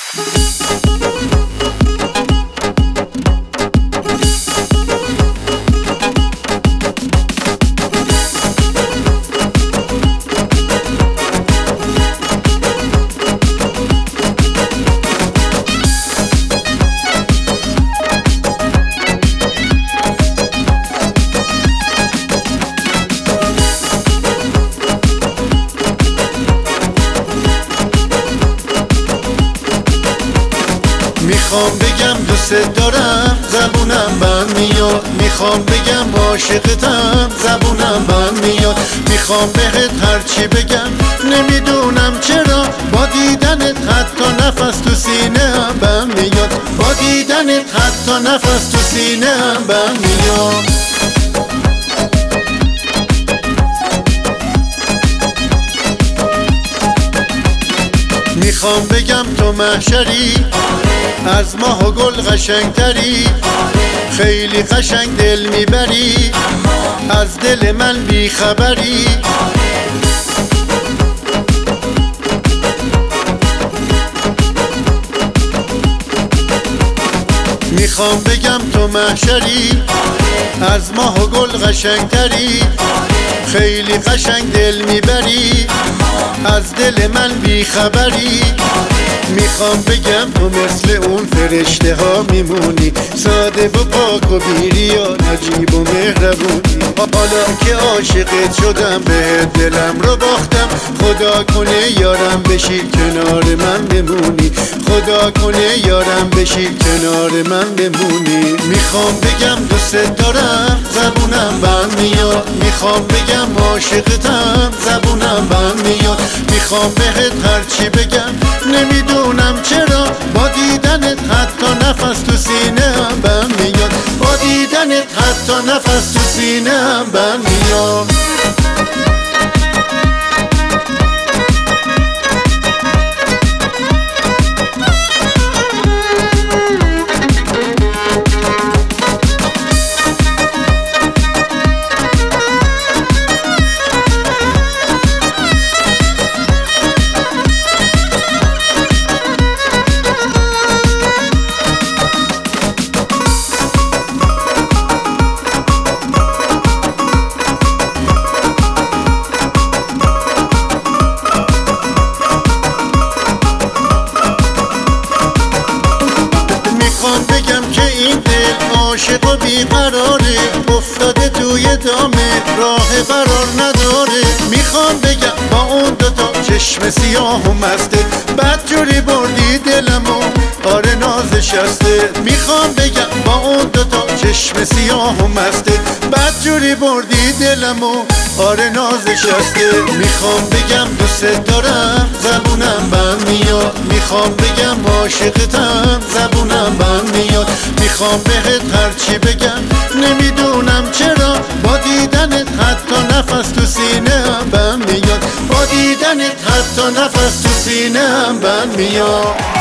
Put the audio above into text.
میخوام بگم دوست دارم زبونم بند میاد، میخوام بگم عاشقتم زبونم بند میاد، میخوام بهت هرچی بگم نمیدونم چرا با دیدنت حتی نفس تو سینه هم بند میاد، با دیدنت حتی نفس تو سینه هم بند میاد. میخوام بگم تو محشری از ماه و گل قشنگتری، خیلی قشنگ دل میبری از دل من بیخبری. میخوام بگم تو محشری از ماه و گل قشنگتری، خیلی قشنگ دل میبری از دل من بیخبری. میخوام بگم تو مثل اون فرشته ها میمونی، ساده و پاک و بیریان عجیب و مهربونی. حالا که عاشقت شدم بهت دلم رو باختم، خدا کنه یارم بشی کنار من بمونی، خدا کنه یارم بشی کنار من بمونی. میخوام بگم دوست دارم زبونم بند میاد، میخوام بگم عاشقتم زبونم بند میاد، میخوام بهت هرچی بگم نمیدونم چرا با دیدنت حتی نفس تو سینه هم بند میاد، با دیدنت حتی نفس تو سینه هم بند میاد. میخوام بگم که این دل عاشق و بیقراره، افتاده توی دامه راه قرار نداره. میخوام بگم با اون دوتا چشم سیاه و مسته بدجوری بردی دلمو آره نازشسته. میخوام بگم با اون دوتا چشم سیاه و مسته بدجوری بردی دلمو آره نازشسته. میخوام بگم دوست دارم زبونم بند میاد، میخوام بگم عاشقتم زبونم بند میاد، میخوام بهت هرچی بگم نمیدونم چرا با دیدنت حتی نفس تو سینه هم بند میاد، با دیدنت حتی نفس تو سینه هم بند میاد.